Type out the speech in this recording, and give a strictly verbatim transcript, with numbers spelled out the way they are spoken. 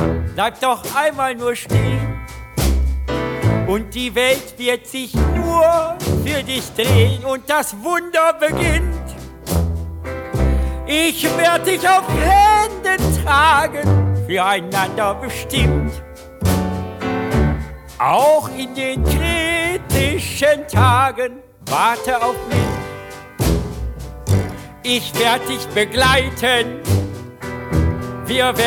bleib doch einmal nur stehen und die Welt wird sich nur für dich drehen und das Wunder beginnt. Ich werd dich auf Händen tragen, füreinander bestimmt. Auch in den kritischen Tagen warte auf mich. Ich werd dich begleiten. Wir werden